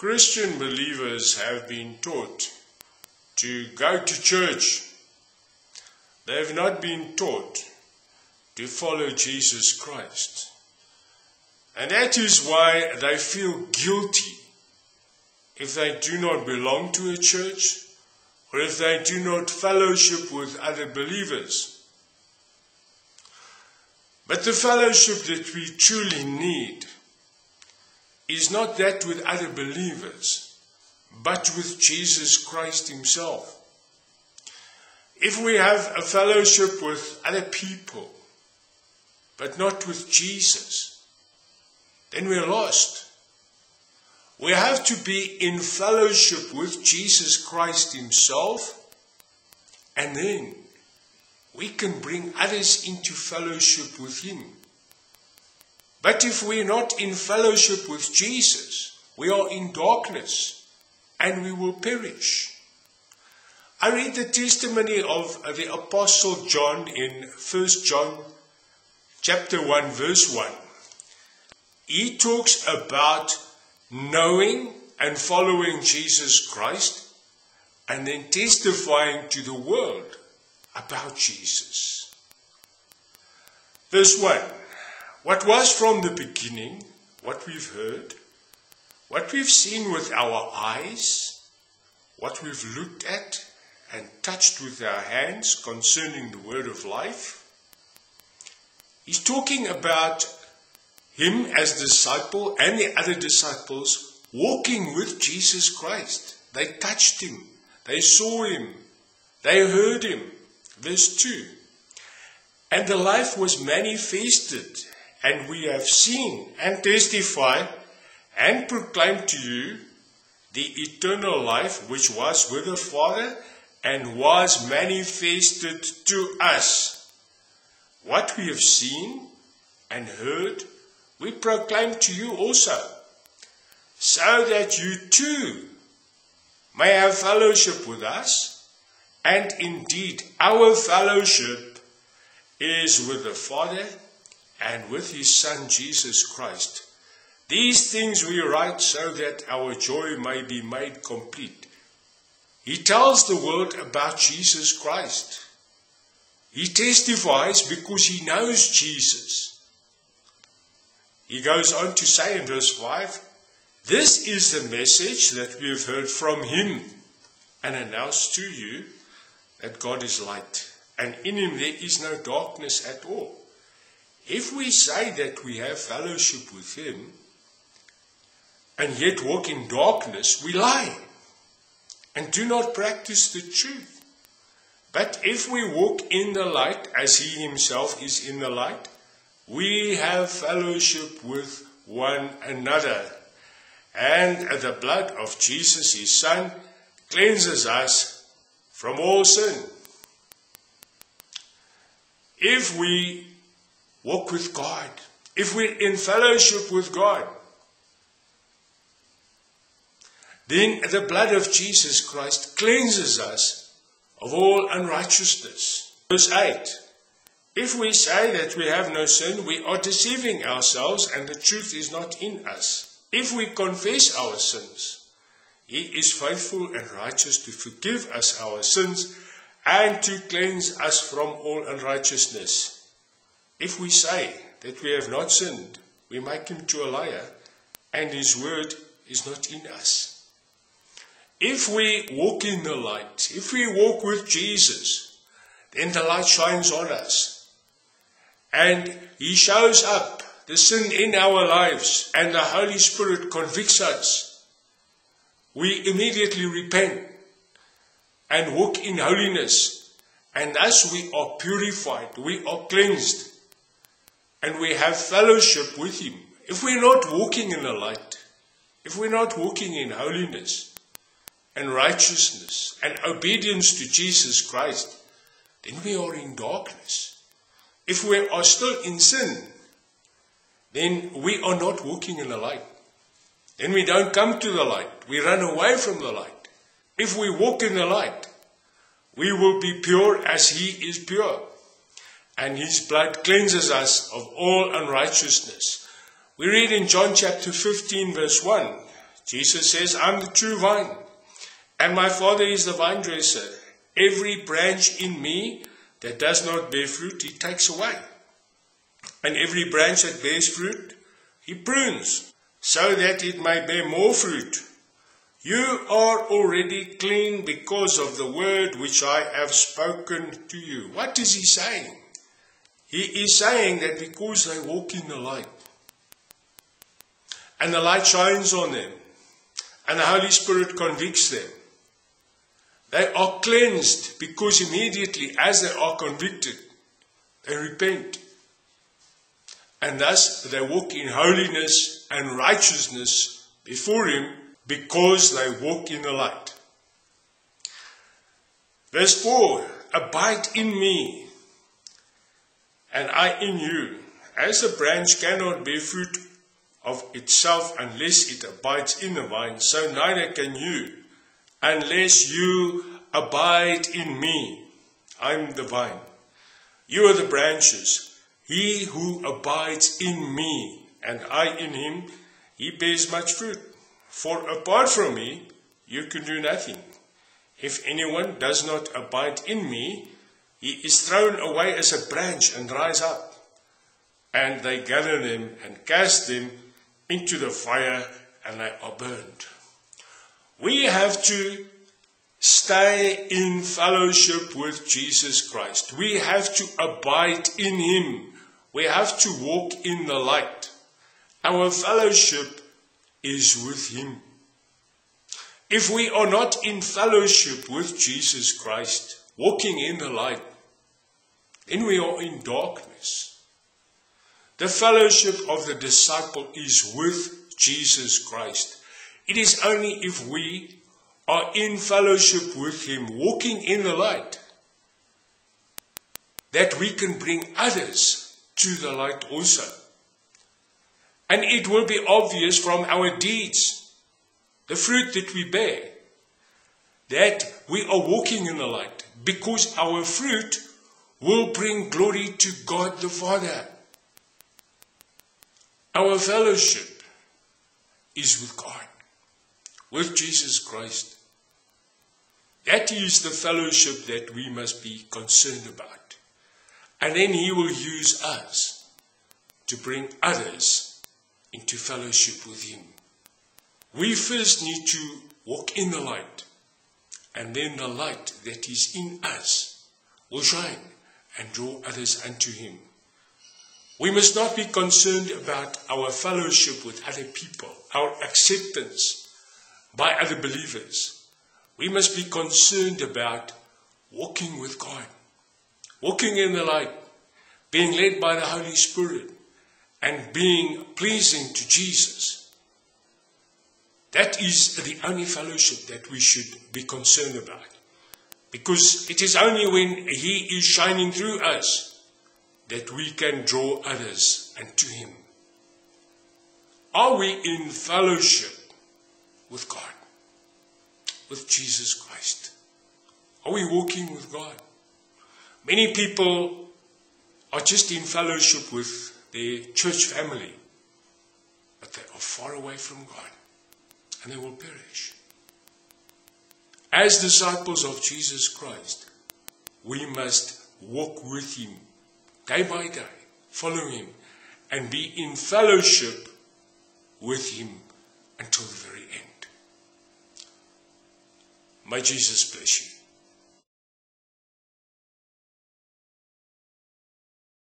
Christian believers have been taught to go to church. They have not been taught to follow Jesus Christ. And that is why they feel guilty if they do not belong to a church or if they do not fellowship with other believers. But the fellowship that we truly need is not that with other believers, but with Jesus Christ himself. If we have a fellowship with other people, but not with Jesus, then we're lost. We have to be in fellowship with Jesus Christ himself, and then we can bring others into fellowship with him. But if we're not in fellowship with Jesus, we are in darkness and we will perish. I read the testimony of the Apostle John in 1 John chapter 1 verse 1. He talks about knowing and following Jesus Christ and then testifying to the world about Jesus. Verse 1. What was from the beginning, what we've heard, what we've seen with our eyes, what we've looked at and touched with our hands concerning the word of life. He's talking about him as disciple and the other disciples walking with Jesus Christ. They touched him, they saw him, they heard him. Verse 2. And the life was manifested, and we have seen and testified and proclaimed to you the eternal life which was with the Father and was manifested to us. What we have seen and heard, we proclaim to you also, so that you too may have fellowship with us. And indeed, our fellowship is with the Father and with his Son, Jesus Christ. These things we write so that our joy may be made complete. He tells the world about Jesus Christ. He testifies because he knows Jesus. He goes on to say in verse 5, this is the message that we have heard from him and announced to you, that God is light, and in him there is no darkness at all. If we say that we have fellowship with him, and yet walk in darkness, we lie, and do not practice the truth. But if we walk in the light, as he himself is in the light, we have fellowship with one another. And the blood of Jesus, his Son, cleanses us from all sin. If we walk with God, if we're in fellowship with God, then the blood of Jesus Christ cleanses us of all unrighteousness. Verse 8. If we say that we have no sin, we are deceiving ourselves and the truth is not in us. If we confess our sins, he is faithful and righteous to forgive us our sins and to cleanse us from all unrighteousness. If we say that we have not sinned, we make him to a liar, and his word is not in us. If we walk in the light, if we walk with Jesus, then the light shines on us. And he shows up the sin in our lives, and the Holy Spirit convicts us. We immediately repent and walk in holiness, and thus we are purified, we are cleansed, and we have fellowship with him. If we're not walking in the light, if we're not walking in holiness and righteousness and obedience to Jesus Christ, then we are in darkness. If we are still in sin, then we are not walking in the light. Then we don't come to the light. We run away from the light. If we walk in the light, we will be pure as he is pure. And his blood cleanses us of all unrighteousness. We read in John chapter 15 verse 1. Jesus says, I'm the true vine, and my Father is the vine dresser. Every branch in me that does not bear fruit, he takes away. And every branch that bears fruit, he prunes, so that it may bear more fruit. You are already clean because of the word which I have spoken to you. What is he saying? He is saying that because they walk in the light, and the light shines on them, and the Holy Spirit convicts them, they are cleansed, because immediately as they are convicted, they repent. And thus they walk in holiness and righteousness before him, because they walk in the light. Verse 4, abide in me, and I in you. As a branch cannot bear fruit of itself unless it abides in the vine, so neither can you unless you abide in me. I'm the vine. You are the branches. He who abides in me, and I in him, he bears much fruit. For apart from me, you can do nothing. If anyone does not abide in me, he is thrown away as a branch and dries up. And they gather them and cast them into the fire, and they are burned. We have to stay in fellowship with Jesus Christ. We have to abide in him. We have to walk in the light. Our fellowship is with him. If we are not in fellowship with Jesus Christ, walking in the light, then we are in darkness. The fellowship of the disciple is with Jesus Christ. It is only if we are in fellowship with him, walking in the light, that we can bring others to the light also. And it will be obvious from our deeds, the fruit that we bear, that we are walking in the light, because our fruit will bring glory to God the Father. Our fellowship is with God, with Jesus Christ. That is the fellowship that we must be concerned about. And then he will use us to bring others into fellowship with him. We first need to walk in the light, and then the light that is in us will shine and draw others unto him. We must not be concerned about our fellowship with other people, our acceptance by other believers. We must be concerned about walking with God, walking in the light, being led by the Holy Spirit, and being pleasing to Jesus. That is the only fellowship that we should be concerned about. Because it is only when he is shining through us that we can draw others unto him. Are we in fellowship with God, with Jesus Christ? Are we walking with God? Many people are just in fellowship with their church family, but they are far away from God, and they will perish. As disciples of Jesus Christ, we must walk with him day by day, follow him, and be in fellowship with him until the very end. May Jesus bless you.